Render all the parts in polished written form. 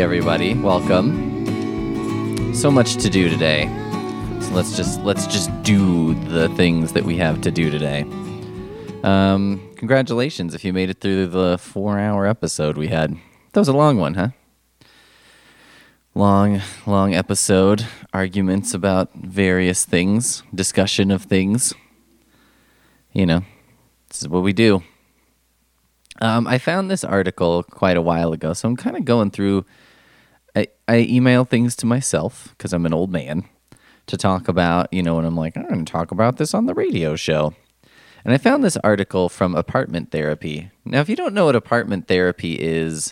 everybody. Welcome. So much to do today. So let's just do the things that we have to do today. Congratulations if you made it through the 4-hour episode we had. That was a long one, huh? Long episode. Arguments about various things. Discussion of things. You know, this is what we do. I found this article quite a while ago, so I'm kind of going through. I email things to myself because I'm an old man to talk about, and I'm like, I'm going to talk about this on the radio show. And I found this article from Apartment Therapy. Now, if you don't know what apartment therapy is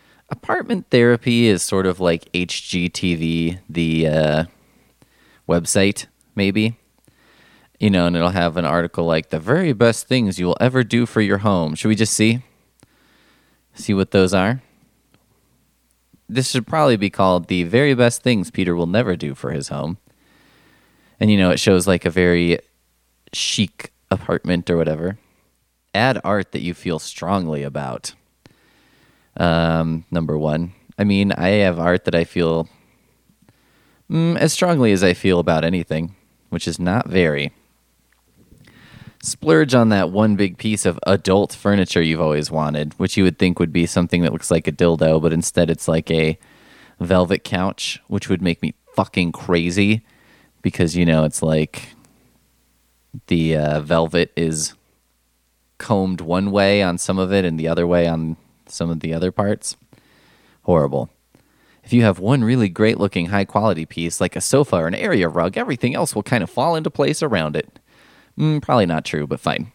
sort of like HGTV, the website, maybe. And it'll have an article like, the very best things you will ever do for your home. Should we just see? See what those are? This should probably be called the very best things Peter will never do for his home. And, it shows like a very chic apartment or whatever. Add art that you feel strongly about. Number one. I have art that I feel as strongly as I feel about anything, which is not very. Splurge on that one big piece of adult furniture you've always wanted, which you would think would be something that looks like a dildo, but instead it's like a velvet couch, which would make me fucking crazy because, it's like the velvet is combed one way on some of it and the other way on some of the other parts. Horrible. If you have one really great-looking, high-quality piece, like a sofa or an area rug, everything else will kind of fall into place around it. Probably not true, but fine.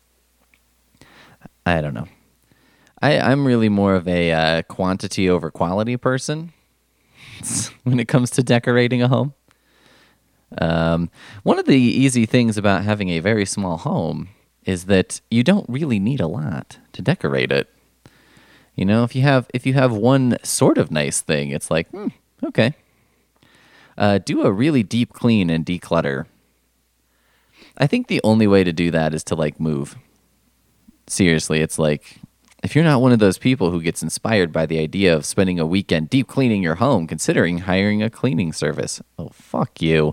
I don't know. I'm really more of a quantity over quality person when it comes to decorating a home. One of the easy things about having a very small home is that you don't really need a lot to decorate it. If you have one sort of nice thing, it's like, okay. Do a really deep clean and declutter. I think the only way to do that is to move. Seriously, it's like, if you're not one of those people who gets inspired by the idea of spending a weekend deep cleaning your home, considering hiring a cleaning service. Oh, fuck you.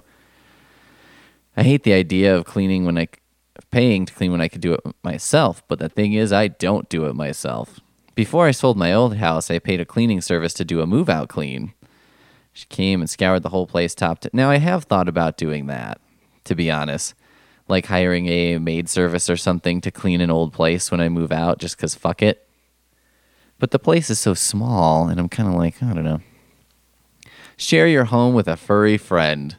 I hate the idea of paying to clean when I could do it myself, but the thing is, I don't do it myself. Before I sold my old house, I paid a cleaning service to do a move-out clean. She came and scoured the whole place top to... Now, I have thought about doing that, to be honest. Like hiring a maid service or something to clean an old place when I move out, just because fuck it. But the place is so small, and I'm kind of like, I don't know. Share your home with a furry friend.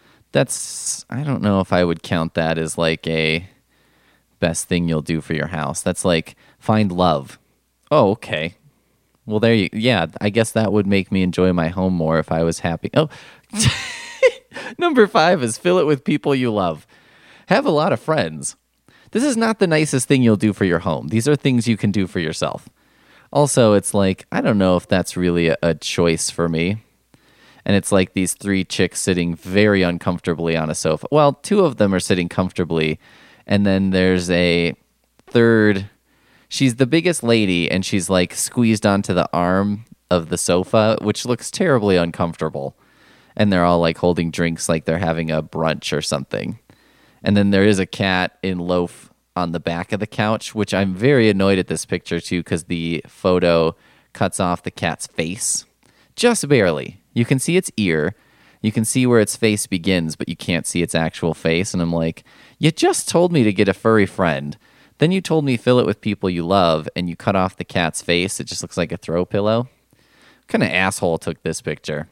I don't know if I would count that as like a best thing you'll do for your house. That's like, find love. Oh, okay. Well, I guess that would make me enjoy my home more if I was happy. Oh, number 5 is fill it with people you love. Have a lot of friends. This is not the nicest thing you'll do for your home. These are things you can do for yourself. Also, it's like, I don't know if that's really a choice for me. And it's like these 3 chicks sitting very uncomfortably on a sofa. Well, 2 of them are sitting comfortably. And then there's a third. She's the biggest lady, and she's like squeezed onto the arm of the sofa, which looks terribly uncomfortable. And they're all like holding drinks like they're having a brunch or something. And then there is a cat in loaf on the back of the couch, which I'm very annoyed at this picture too, because the photo cuts off the cat's face. Just barely. You can see its ear. You can see where its face begins, but you can't see its actual face. And I'm like, you just told me to get a furry friend. Then you told me fill it with people you love, and you cut off the cat's face. It just looks like a throw pillow. What kind of asshole took this picture?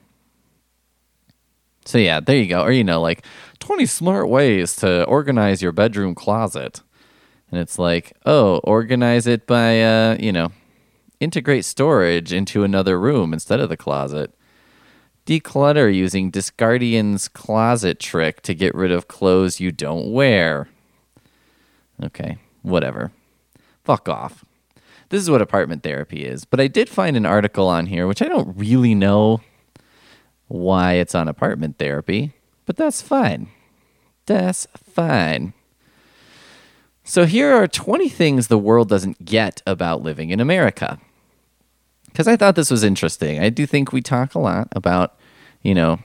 So yeah, there you go. Or, like 20 smart ways to organize your bedroom closet. And it's like, oh, organize it by, integrate storage into another room instead of the closet. Declutter using Discardian's closet trick to get rid of clothes you don't wear. Okay, whatever. Fuck off. This is what apartment therapy is. But I did find an article on here, which I don't really know why it's on apartment therapy, but that's fine. That's fine. So here are 20 things the world doesn't get about living in America. because I thought this was interesting. I do think we talk a lot about, you know,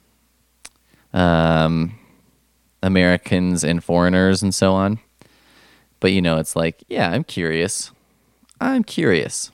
um, Americans and foreigners and so on. But, it's like, yeah, I'm curious. I'm curious.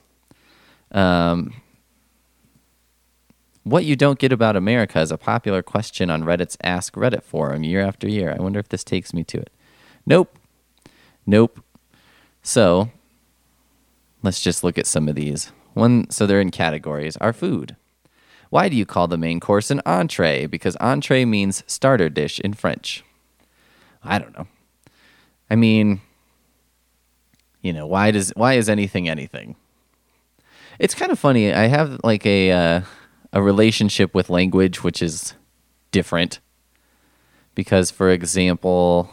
What you don't get about America is a popular question on Reddit's Ask Reddit forum year after year. I wonder if this takes me to it. Nope. Nope. So, let's just look at some of these. So they're in categories. Our food. Why do you call the main course an entree? Because entree means starter dish in French. I don't know. I mean, why is anything anything? It's kind of funny. I have like a relationship with language which is different. Because, for example,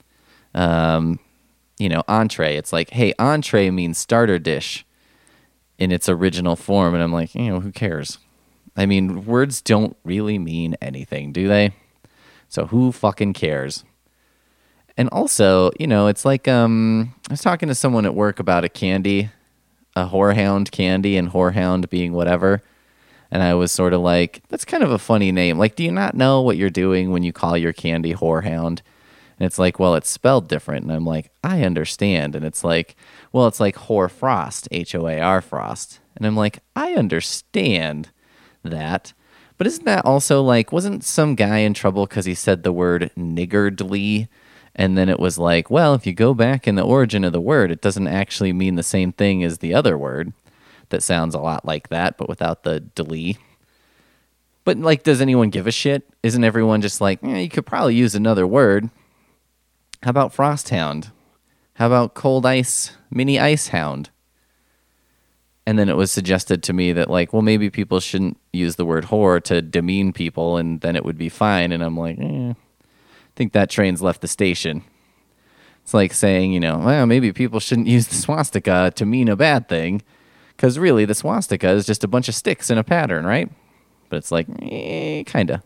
entree. It's like, hey, entree means starter dish in its original form. And I'm like, who cares? I mean, words don't really mean anything, do they? So who fucking cares? And also, it's like, I was talking to someone at work about a candy, a whorehound candy, and whorehound being whatever. And I was sort of like, that's kind of a funny name. Like, do you not know what you're doing when you call your candy whorehound? And it's like, well, it's spelled different. And I'm like, I understand. And it's like, well, it's like Hoar Frost, Hoar Frost. And I'm like, I understand that. But isn't that also like, wasn't some guy in trouble because he said the word niggardly? And then it was like, well, if you go back in the origin of the word, it doesn't actually mean the same thing as the other word that sounds a lot like that, but without the dlee. But, like, does anyone give a shit? Isn't everyone just like, you could probably use another word? How about Frosthound? How about Cold Ice, Mini Ice Hound? And then it was suggested to me that, like, well, maybe people shouldn't use the word whore to demean people, and then it would be fine. And I'm like, I think that train's left the station. It's like saying, well, maybe people shouldn't use the swastika to mean a bad thing, because really the swastika is just a bunch of sticks in a pattern, right? But it's like, kind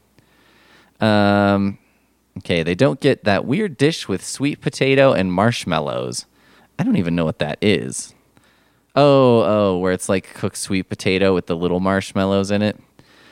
of. Okay, they don't get that weird dish with sweet potato and marshmallows. I don't even know what that is. Oh, where it's like cooked sweet potato with the little marshmallows in it.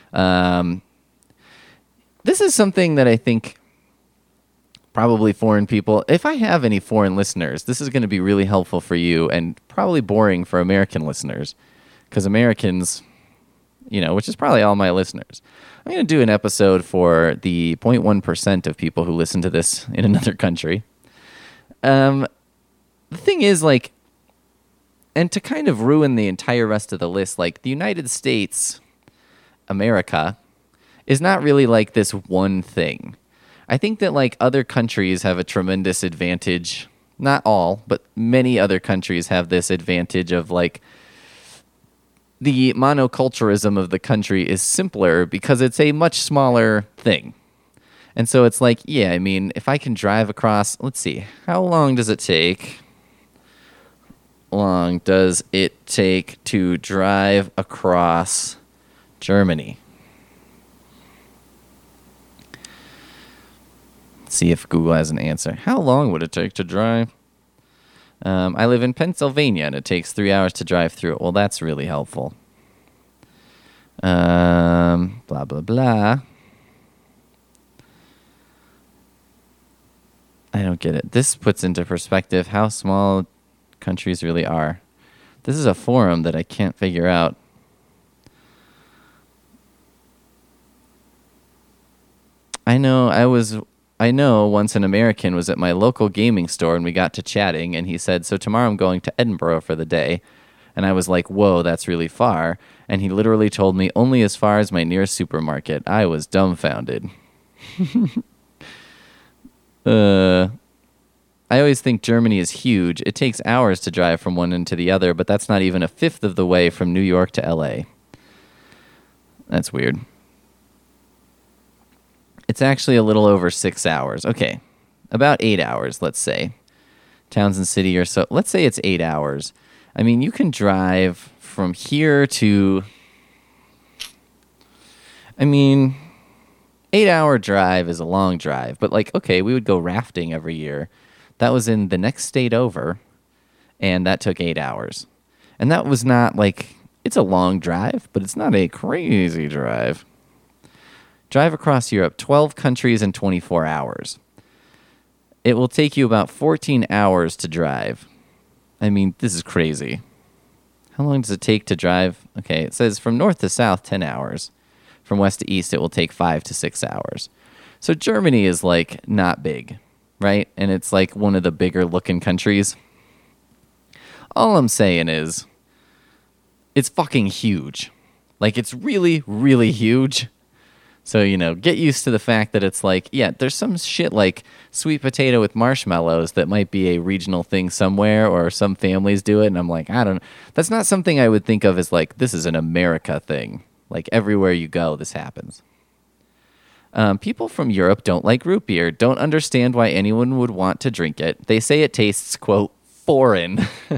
This is something that I think probably foreign people, if I have any foreign listeners, this is going to be really helpful for you and probably boring for American listeners. Because Americans, which is probably all my listeners. I'm going to do an episode for the 0.1% of people who listen to this in another country. The thing is, like, and to kind of ruin the entire rest of the list, like, the United States, America, is not really like this one thing. I think that, like, other countries have a tremendous advantage. Not all, but many other countries have this advantage of, like, the monoculturism of the country is simpler because it's a much smaller thing. And so it's like, yeah, I mean, if I can drive across, let's see, how long does it take? Long does it take to drive across Germany? Let's see if Google has an answer. How long would it take to drive? I live in Pennsylvania, and it takes 3 hours to drive through it. Well, that's really helpful. Blah, blah, blah. I don't get it. This puts into perspective how small countries really are. This is a forum that I can't figure out. I know once an American was at my local gaming store and we got to chatting and he said, so tomorrow I'm going to Edinburgh for the day. And I was like, whoa, that's really far. And he literally told me only as far as my nearest supermarket. I was dumbfounded. I always think Germany is huge. It takes hours to drive from one end to the other, but that's not even a fifth of the way from New York to LA. That's weird. It's actually a little over 6 hours. Okay, about 8 hours, let's say. Townsend City or so. Let's say it's 8 hours. I mean, you can drive from here to... 8-hour drive is a long drive. But, like, okay, we would go rafting every year. That was in the next state over, and that took 8 hours. And that was not, like, It's a long drive, but it's not a crazy drive. Drive across Europe, 12 countries in 24 hours. It will take you about 14 hours to drive. I mean, this is crazy. How long does it take to drive? Okay, it says from north to south, 10 hours. From west to east, it will take 5 to 6 hours. So Germany is like not big, right? And it's like one of the bigger looking countries. All I'm saying is it's fucking huge. Like, it's really, really huge. So, get used to the fact that it's like, yeah, there's some shit like sweet potato with marshmallows that might be a regional thing somewhere, or some families do it. And I'm like, I don't know. That's not something I would think of as like, this is an America thing. Like, everywhere you go, this happens. People from Europe don't like root beer, don't understand why anyone would want to drink it. They say it tastes, quote, foreign.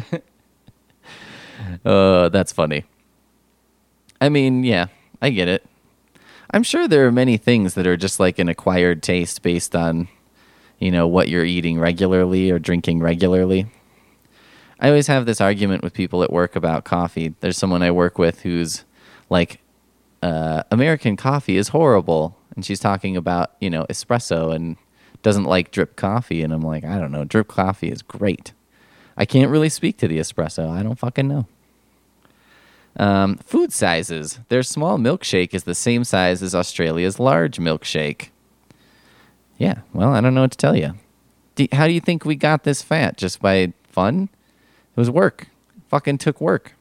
That's funny. I mean, yeah, I get it. I'm sure there are many things that are just like an acquired taste based on, what you're eating regularly or drinking regularly. I always have this argument with people at work about coffee. There's someone I work with who's like, American coffee is horrible. And she's talking about, espresso and doesn't like drip coffee. And I'm like, I don't know, drip coffee is great. I can't really speak to the espresso. I don't fucking know. Food sizes. Their small milkshake is the same size as Australia's large milkshake. Yeah, well, I don't know what to tell you. How do you think we got this fat? Just by fun? It was work. Fucking took work.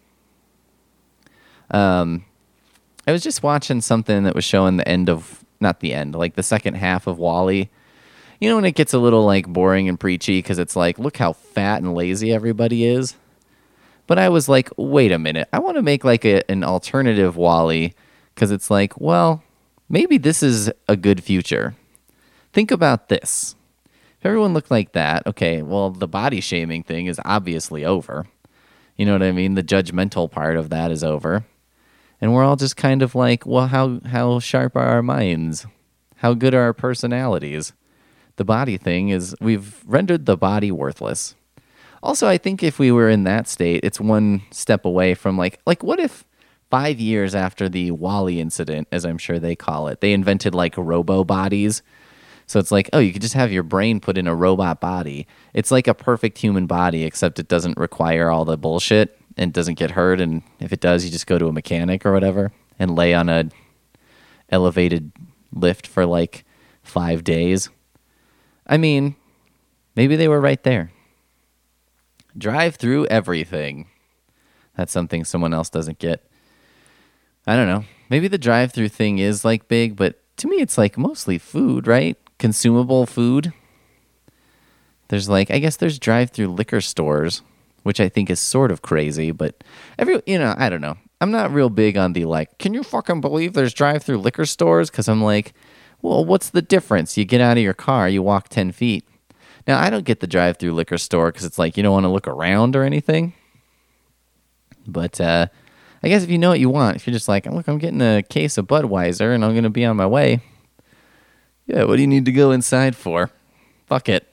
I was just watching something that was showing not the end, like the second half of WALL-E. You know when it gets a little like boring and preachy because it's like, look how fat and lazy everybody is? But I was like, wait a minute. I want to make like an alternative WALL-E because it's like, well, maybe this is a good future. Think about this. If everyone looked like that, okay, well, the body shaming thing is obviously over. You know what I mean? The judgmental part of that is over. And we're all just kind of like, well, how sharp are our minds? How good are our personalities? The body thing is, we've rendered the body worthless. Also, I think if we were in that state, it's one step away from like what if 5 years after the WALL-E incident, as I'm sure they call it, they invented like robo bodies. So it's like, oh, you could just have your brain put in a robot body. It's like a perfect human body, except it doesn't require all the bullshit and doesn't get hurt. And if it does, you just go to a mechanic or whatever and lay on a elevated lift for like 5 days. I mean, maybe they were right there. Drive through everything. That's something someone else doesn't get. I don't know. Maybe the drive-through thing is like big, but to me it's like mostly food, right? Consumable food. There's like, I guess there's drive-through liquor stores, which I think is sort of crazy, but I don't know. I'm not real big on the like, can you fucking believe there's drive-through liquor stores? Because I'm like, well, what's the difference? You get out of your car, you walk 10 feet. Now, I don't get the drive-through liquor store because it's like you don't want to look around or anything. But I guess if you know what you want, if you're just like, look, I'm getting a case of Budweiser and I'm going to be on my way. Yeah, what do you need to go inside for? Fuck it.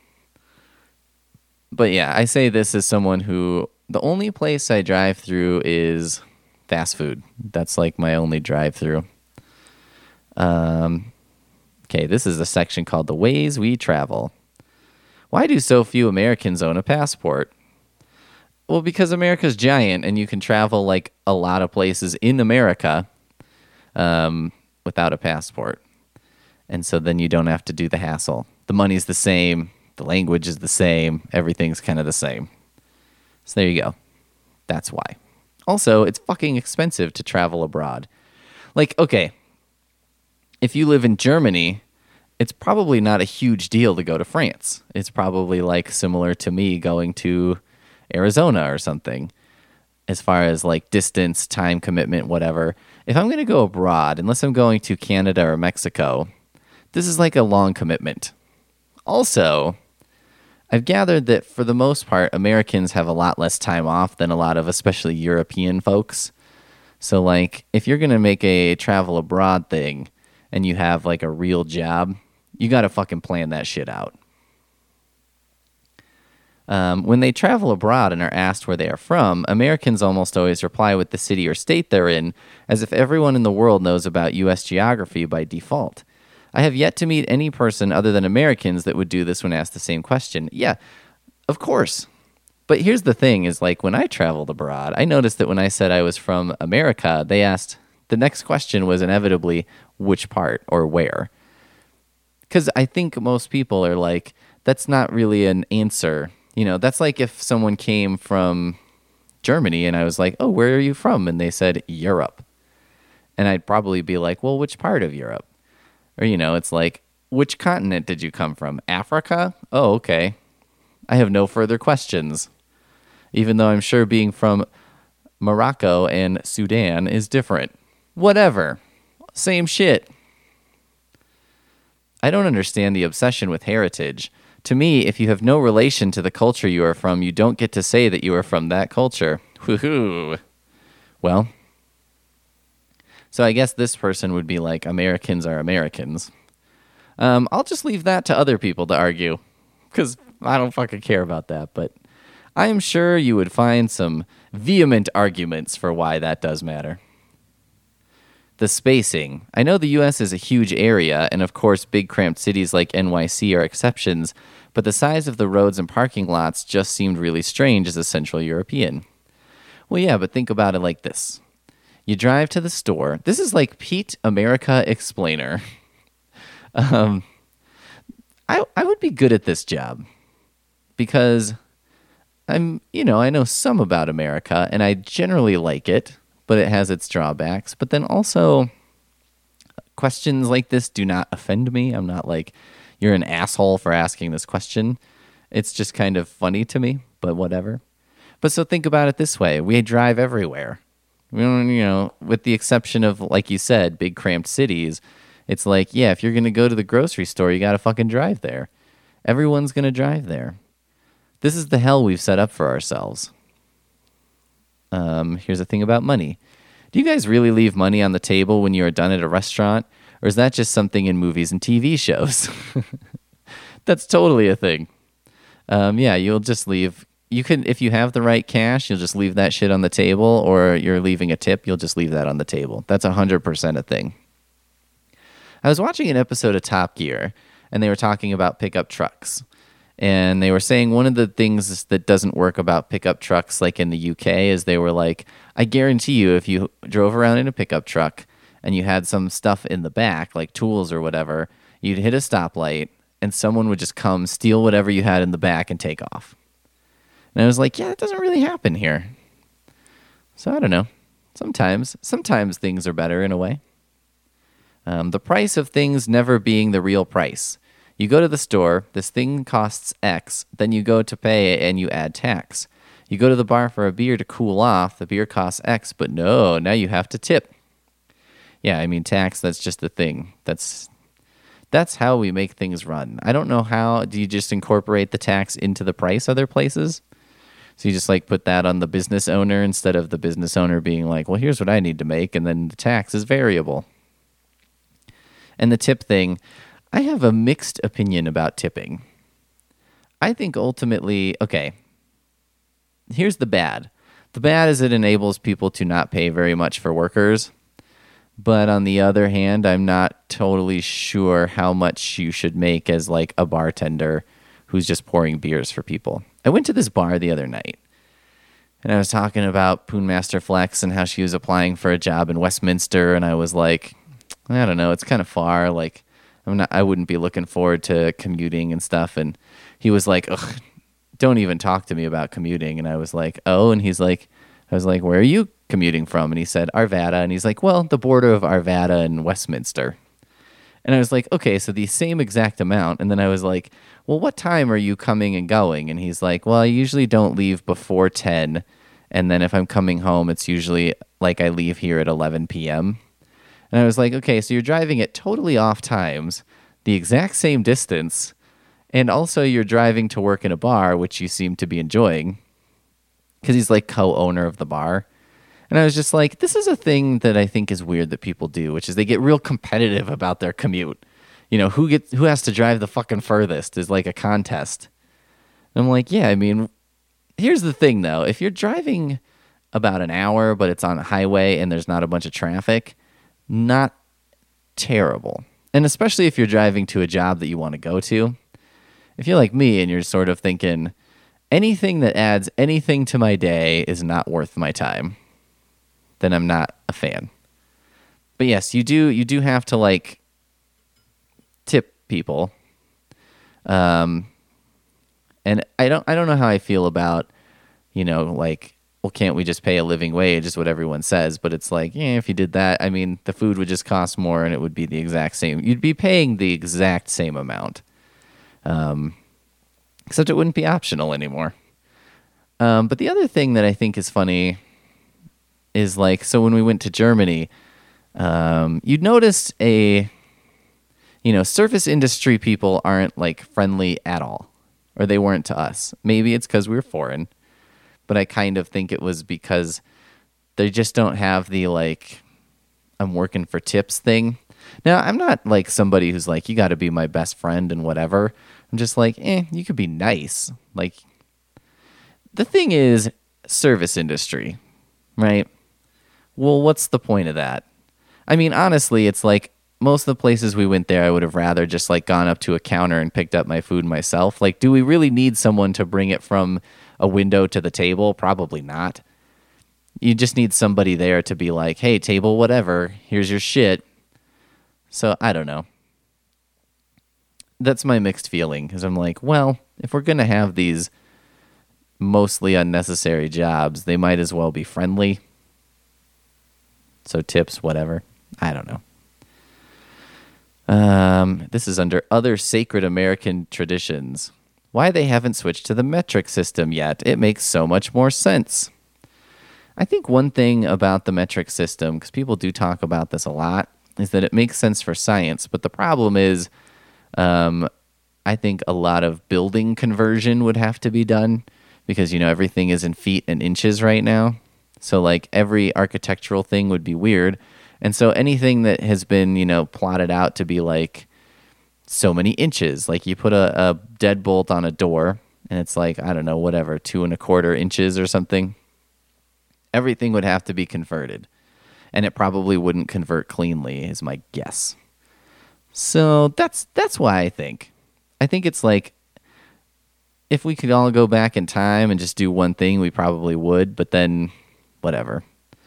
But yeah, I say this as someone who, the only place I drive through is fast food. That's like my only drive-through. Okay, this is a section called The Ways We Travel. Why do so few Americans own a passport? Well, because America's giant and you can travel like a lot of places in America without a passport. And so then you don't have to do the hassle. The money's the same. The language is the same. Everything's kind of the same. So there you go. That's why. Also, it's fucking expensive to travel abroad. Like, okay, if you live in Germany, it's probably not a huge deal to go to France. It's probably like similar to me going to Arizona or something as far as like distance, time commitment, whatever. If I'm going to go abroad, unless I'm going to Canada or Mexico, this is like a long commitment. Also, I've gathered that for the most part, Americans have a lot less time off than a lot of especially European folks. So like if you're going to make a travel abroad thing and you have like a real job, you got to fucking plan that shit out. When they travel abroad and are asked where they are from, Americans almost always reply with the city or state they're in, as if everyone in the world knows about U.S. geography by default. I have yet to meet any person other than Americans that would do this when asked the same question. Yeah, of course. But here's the thing is like when I traveled abroad, I noticed that when I said I was from America, they asked, the next question was inevitably which part or where. Because I think most people are like, that's not really an answer. You know, that's like if someone came from Germany and I was like, oh, where are you from? And they said, Europe. And I'd probably be like, well, which part of Europe? Or, you know, it's like, which continent did you come from? Africa? Oh, okay. I have no further questions. Even though I'm sure being from Morocco and Sudan is different. Whatever. Same shit. I don't understand the obsession with heritage. To me, if you have no relation to the culture you are from, you don't get to say that you are from that culture. Woohoo. Well, so I guess this person would be like, Americans are Americans. I'll just leave that to other people to argue, because I don't fucking care about that, but I'm sure you would find some vehement arguments for why that does matter. The spacing. I know the U.S. is a huge area, and of course big cramped cities like NYC are exceptions, but the size of the roads and parking lots just seemed really strange as a Central European. Well, yeah, but think about it like this. You drive to the store. This is like Pete America Explainer. I would be good at this job because I know some about America, and I generally like it, but it has its drawbacks. But then also, questions like this do not offend me. I'm not like, you're an asshole for asking this question. It's just kind of funny to me, but whatever. But so think about it this way. We drive everywhere. We don't, with the exception of, like you said, big cramped cities, it's like, yeah, if you're going to go to the grocery store, you got to fucking drive there. Everyone's going to drive there. This is the hell we've set up for ourselves. Here's the thing about money. Do you guys really leave money on the table when you are done at a restaurant? Or is that just something in movies and TV shows? That's totally a thing. Yeah, you'll just leave. You can, if you have the right cash, you'll just leave that shit on the table, or you're leaving a tip, you'll just leave that on the table. That's 100% a thing. I was watching an episode of Top Gear, and they were talking about pickup trucks. And they were saying one of the things that doesn't work about pickup trucks like in the UK is they were like, I guarantee you if you drove around in a pickup truck and you had some stuff in the back, like tools or whatever, you'd hit a stoplight and someone would just come steal whatever you had in the back and take off. And I was like, yeah, that doesn't really happen here. So I don't know. Sometimes things are better in a way. The price of things never being the real price. You go to the store, this thing costs X, then you go to pay and you add tax. You go to the bar for a beer to cool off, the beer costs X, but no, now you have to tip. Yeah, I mean, tax, that's just the thing. That's how we make things run. I don't know how. Do you just incorporate the tax into the price other places? So you just like put that on the business owner instead of the business owner being like, well, here's what I need to make, and then the tax is variable. And the tip thing, I have a mixed opinion about tipping. I think ultimately, okay, here's the bad. The bad is it enables people to not pay very much for workers. But on the other hand, I'm not totally sure how much you should make as like a bartender who's just pouring beers for people. I went to this bar the other night, and I was talking about Poonmaster Flex and how she was applying for a job in Westminster, and I was like, I don't know, it's kind of far, like, I wouldn't be looking forward to commuting and stuff. And he was like, ugh, don't even talk to me about commuting. And I was like, oh, and I was like, where are you commuting from? And he said, Arvada. And he's like, well, the border of Arvada and Westminster. And I was like, okay, so the same exact amount. And then I was like, well, what time are you coming and going? And he's like, well, I usually don't leave before 10. And then if I'm coming home, it's usually like I leave here at 11 p.m. And I was like, okay, so you're driving at totally off times, the exact same distance, and also you're driving to work in a bar, which you seem to be enjoying, because he's like co-owner of the bar. And I was just like, this is a thing that I think is weird that people do, which is they get real competitive about their commute. You know, who has to drive the fucking furthest is like a contest. I'm like, yeah, I mean, here's the thing though. If you're driving about an hour, but it's on a highway and there's not a bunch of traffic, not terrible. And especially if you're driving to a job that you want to go to. If you're like me and you're sort of thinking, anything that adds anything to my day is not worth my time, then I'm not a fan. But yes, you do have to like tip people. And I don't know how I feel about, like, well, can't we just pay a living wage is what everyone says, but it's like, yeah, if you did that, I mean, the food would just cost more and it would be the exact same. You'd be paying the exact same amount. Except it wouldn't be optional anymore. But the other thing that I think is funny is like, so when we went to Germany, you'd notice surface industry people aren't like friendly at all, or they weren't to us. Maybe it's because we were foreign, but I kind of think it was because they just don't have the like, I'm working for tips thing. Now, I'm not like somebody who's like, you got to be my best friend and whatever. I'm just like, you could be nice. Like, the thing is, service industry, right? Well, what's the point of that? I mean, honestly, it's like most of the places we went there, I would have rather just like gone up to a counter and picked up my food myself. Like, do we really need someone to bring it from a window to the table? Probably not. You just need somebody there to be like, hey, table, whatever, here's your shit. So I don't know. That's my mixed feeling, because I'm like, well, if we're going to have these mostly unnecessary jobs, they might as well be friendly. So tips, whatever. I don't know. This is under other sacred American traditions. Why they haven't switched to the metric system yet? It makes so much more sense. I think one thing about the metric system, because people do talk about this a lot, is that it makes sense for science. But the problem is, I think a lot of building conversion would have to be done because, everything is in feet and inches right now. So like every architectural thing would be weird. And so anything that has been, plotted out to be like so many inches, like you put a deadbolt on a door and it's like, I don't know, whatever, 2¼ inches or something. Everything would have to be converted. And it probably wouldn't convert cleanly, is my guess. So that's why I think it's like, if we could all go back in time and just do one thing, we probably would, but then whatever.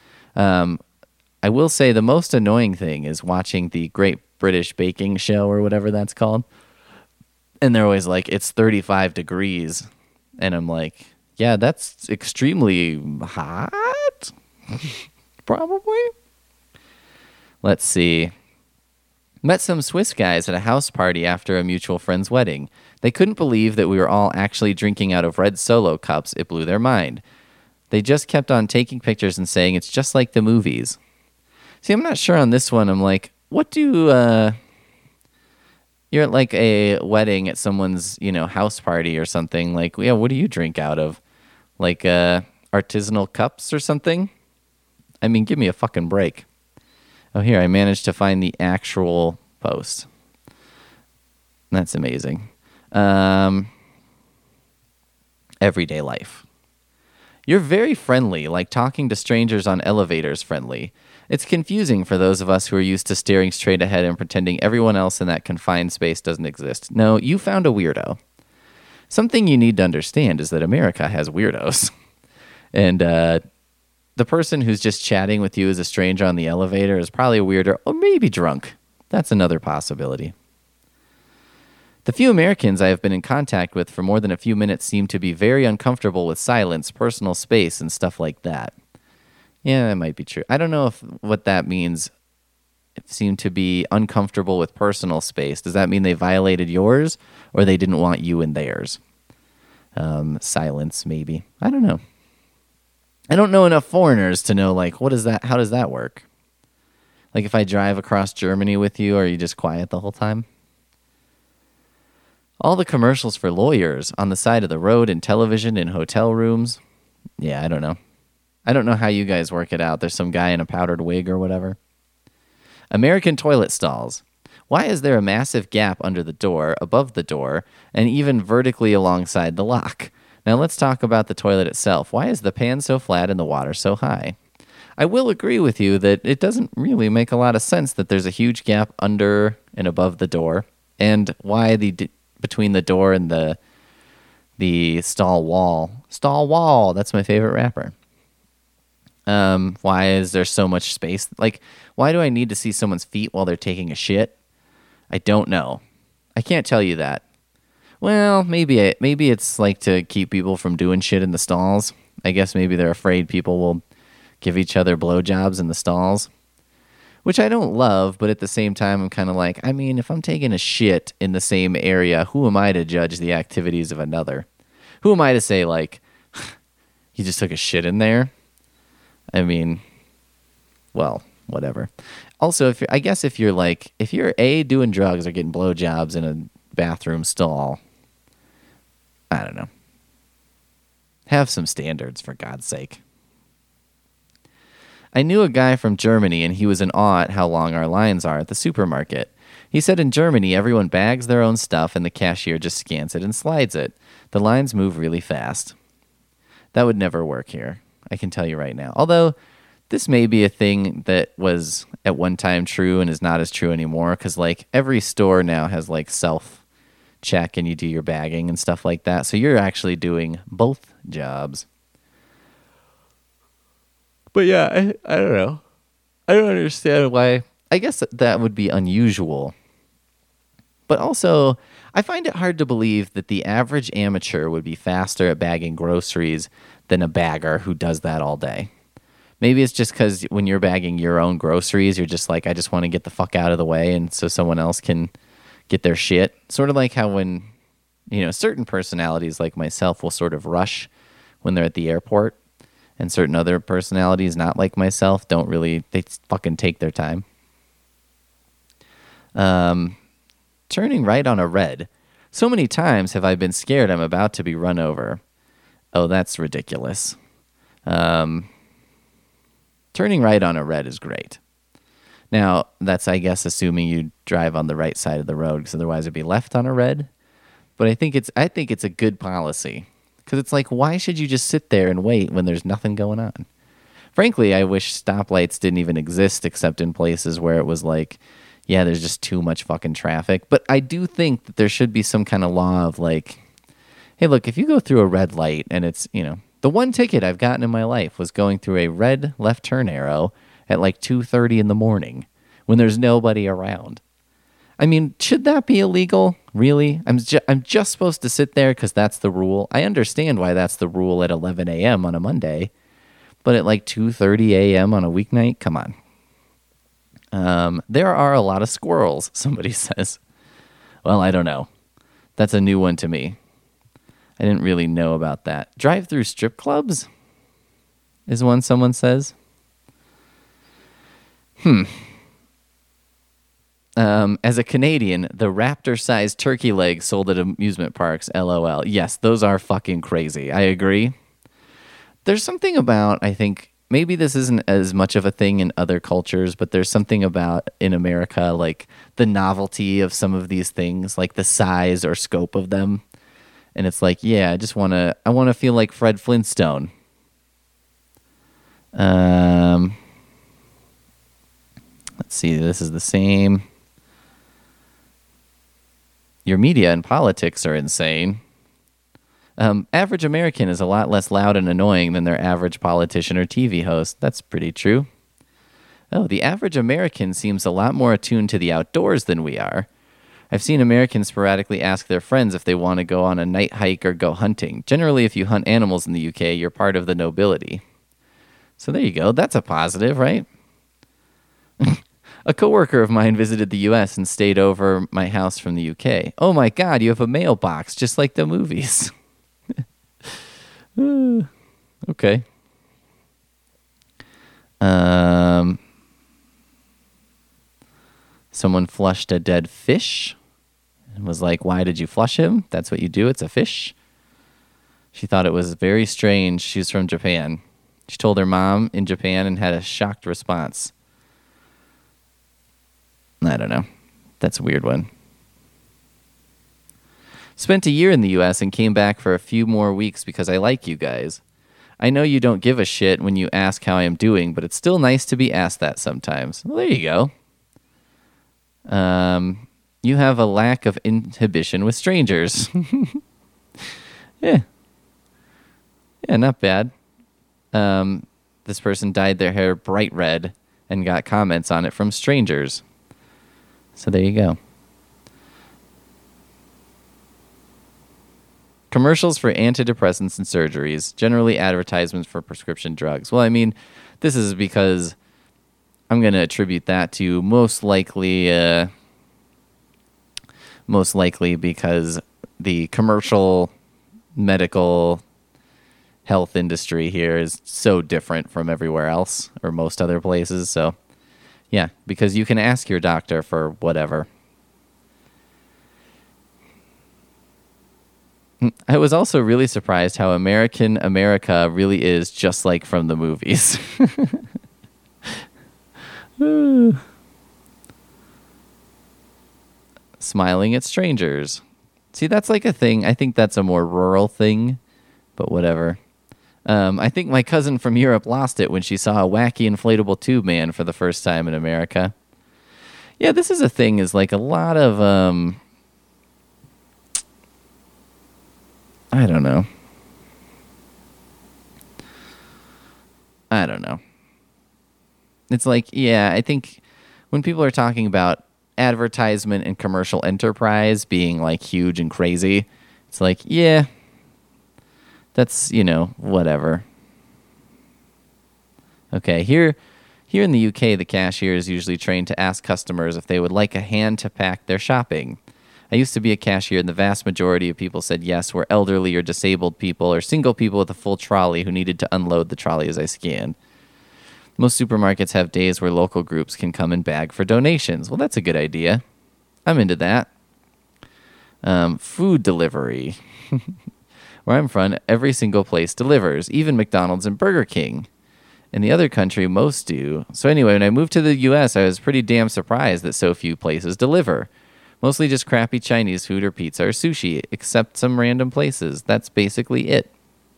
I will say the most annoying thing is watching the Great British Baking Show or whatever that's called. And they're always like, it's 35 degrees. And I'm like, yeah, that's extremely hot. Probably. Let's see. Met some Swiss guys at a house party after a mutual friend's wedding. They couldn't believe that we were all actually drinking out of red Solo cups. It blew their mind. They just kept on taking pictures and saying it's just like the movies. See, I'm not sure on this one. I'm like, what do... You're at like a wedding at someone's, house party or something. Like, yeah, what do you drink out of? Like artisanal cups or something? I mean, give me a fucking break. Oh, here, I managed to find the actual post. That's amazing. Everyday life. You're very friendly, like talking to strangers on elevators friendly. It's confusing for those of us who are used to staring straight ahead and pretending everyone else in that confined space doesn't exist. No, you found a weirdo. Something you need to understand is that America has weirdos. And the person who's just chatting with you as a stranger on the elevator is probably a weirdo, or maybe drunk. That's another possibility. The few Americans I have been in contact with for more than a few minutes seem to be very uncomfortable with silence, personal space, and stuff like that. Yeah, that might be true. I don't know what that means. It seemed to be uncomfortable with personal space. Does that mean they violated yours, or they didn't want you in theirs? Silence, maybe. I don't know. I don't know enough foreigners to know, like, what is that? How does that work? Like, if I drive across Germany with you, are you just quiet the whole time? All the commercials for lawyers on the side of the road and television in hotel rooms. Yeah, I don't know. I don't know how you guys work it out. There's some guy in a powdered wig or whatever. American toilet stalls. Why is there a massive gap under the door, above the door, and even vertically alongside the lock? Now let's talk about the toilet itself. Why is the pan so flat and the water so high? I will agree with you that it doesn't really make a lot of sense that there's a huge gap under and above the door, and why between the door and the stall wall. Stall wall, that's my favorite rapper. Why is there so much space? Like, why do I need to see someone's feet while they're taking a shit? I don't know. I can't tell you that. Well, maybe it's like to keep people from doing shit in the stalls. I guess maybe they're afraid people will give each other blowjobs in the stalls, which I don't love, but at the same time, I'm kind of like, I mean, if I'm taking a shit in the same area, who am I to judge the activities of another? Who am I to say, like, you just took a shit in there? I mean, well, whatever. Also, if you're A, doing drugs or getting blowjobs in a bathroom stall, I don't know. Have some standards, for God's sake. I knew a guy from Germany, and he was in awe at how long our lines are at the supermarket. He said in Germany, everyone bags their own stuff, and the cashier just scans it and slides it. The lines move really fast. That would never work here. I can tell you right now. Although, this may be a thing that was at one time true and is not as true anymore, because, like, every store now has, like, self-check, and you do your bagging and stuff like that. So you're actually doing both jobs. But yeah, I don't know. I don't understand why. I guess that would be unusual. But also, I find it hard to believe that the average amateur would be faster at bagging groceries than a bagger who does that all day. Maybe it's just because when you're bagging your own groceries, you're just like, I just want to get the fuck out of the way, and so someone else can get their shit. Sort of like how when, certain personalities like myself will sort of rush when they're at the airport. And certain other personalities, not like myself, they fucking take their time. Turning right on a red. So many times have I been scared I'm about to be run over. Oh, that's ridiculous. Turning right on a red is great. Now, that's, I guess, assuming you drive on the right side of the road, because otherwise it'd be left on a red. But I think it's a good policy. Because it's like, why should you just sit there and wait when there's nothing going on? Frankly, I wish stoplights didn't even exist except in places where it was like, yeah, there's just too much fucking traffic. But I do think that there should be some kind of law of like, hey, look, if you go through a red light and it's, the one ticket I've gotten in my life was going through a red left turn arrow at like 2:30 in the morning when there's nobody around. I mean, should that be illegal? Really? I'm just supposed to sit there because that's the rule. I understand why that's the rule at 11 a.m. on a Monday, but at like 2:30 a.m. on a weeknight, come on. There are a lot of squirrels, somebody says. Well, I don't know. That's a new one to me. I didn't really know about that. Drive-through strip clubs is one someone says. As a Canadian, the raptor-sized turkey legs sold at amusement parks, LOL. Yes, those are fucking crazy. I agree. There's something about, I think, maybe this isn't as much of a thing in other cultures, but there's something about in America, like the novelty of some of these things, like the size or scope of them. And it's like, yeah, I want to feel like Fred Flintstone. Let's see, this is the same. Your media and politics are insane. Average American is a lot less loud and annoying than their average politician or TV host. That's pretty true. Oh, the average American seems a lot more attuned to the outdoors than we are. I've seen Americans sporadically ask their friends if they want to go on a night hike or go hunting. Generally, if you hunt animals in the UK, you're part of the nobility. So there you go. That's a positive, right? A coworker of mine visited the U.S. and stayed over my house from the U.K. Oh my God, you have a mailbox, just like the movies. Okay. Someone flushed a dead fish and was like, why did you flush him? That's what you do. It's a fish. She thought it was very strange. She's from Japan. She told her mom in Japan and had a shocked response. I don't know. That's a weird one. Spent a year in the U.S. and came back for a few more weeks because I like you guys. I know you don't give a shit when you ask how I am doing, but it's still nice to be asked that sometimes. Well, there you go. You have a lack of inhibition with strangers. Yeah. Yeah, not bad. This person dyed their hair bright red and got comments on it from strangers. So there you go. Commercials for antidepressants and surgeries, generally advertisements for prescription drugs. Well, I mean, this is because I'm going to attribute that to most likely because the commercial medical health industry here is so different from everywhere else or most other places. So, yeah, because you can ask your doctor for whatever. I was also really surprised how America really is just like from the movies. Smiling at strangers. See, that's like a thing. I think that's a more rural thing, but whatever. I think my cousin from Europe lost it when she saw a wacky inflatable tube man for the first time in America. Yeah, this is a thing, is like a lot of, I don't know. It's like, yeah, I think when people are talking about advertisement and commercial enterprise being like huge and crazy, it's like, yeah, that's, whatever. Okay, here in the UK, the cashier is usually trained to ask customers if they would like a hand to pack their shopping. I used to be a cashier, and the vast majority of people said yes were elderly or disabled people or single people with a full trolley who needed to unload the trolley as I scanned. Most supermarkets have days where local groups can come and bag for donations. Well, that's a good idea. I'm into that. Food delivery. Where I'm from, every single place delivers, even McDonald's and Burger King. In the other country, most do. So anyway, when I moved to the U.S., I was pretty damn surprised that so few places deliver. Mostly just crappy Chinese food or pizza or sushi, except some random places. That's basically it.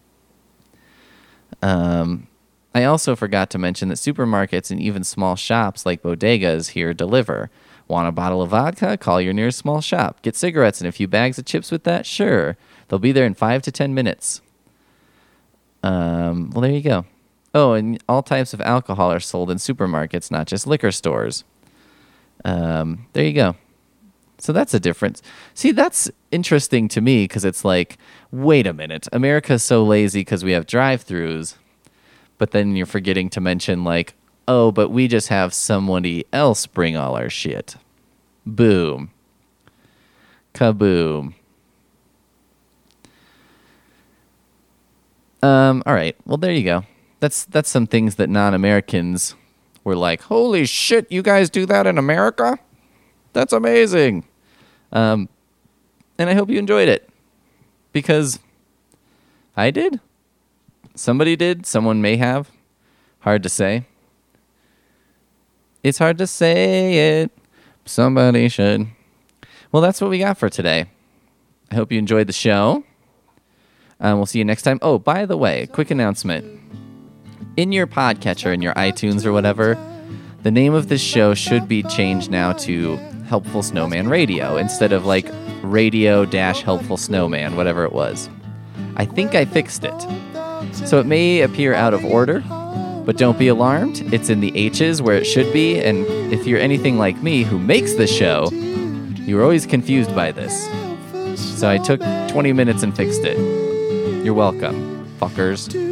I also forgot to mention that supermarkets and even small shops like bodegas here deliver. Want a bottle of vodka? Call your nearest small shop. Get cigarettes and a few bags of chips with that? Sure. They'll be there in 5 to 10 minutes. Well, there you go. Oh, and all types of alcohol are sold in supermarkets, not just liquor stores. There you go. So that's a difference. See, that's interesting to me because it's like, wait a minute. America's so lazy because we have drive-thrus. But then you're forgetting to mention like, oh, but we just have somebody else bring all our shit. Boom. Kaboom. All right. Well, there you go. That's some things that non-Americans were like, holy shit, you guys do that in America? That's amazing. And I hope you enjoyed it. Because I did. Somebody did. Someone may have. Hard to say. It's hard to say it. Somebody should. Well, that's what we got for today. I hope you enjoyed the show. We'll see you next time. Oh, by the way, quick announcement. In your podcatcher, in your iTunes or whatever, the name of this show should be changed now to Helpful Snowman Radio instead of like Radio-Helpful Snowman, whatever it was. I think I fixed it. So it may appear out of order, but don't be alarmed. It's in the H's where it should be, and if you're anything like me who makes the show, you were always confused by this. So I took 20 minutes and fixed it. You're welcome, fuckers.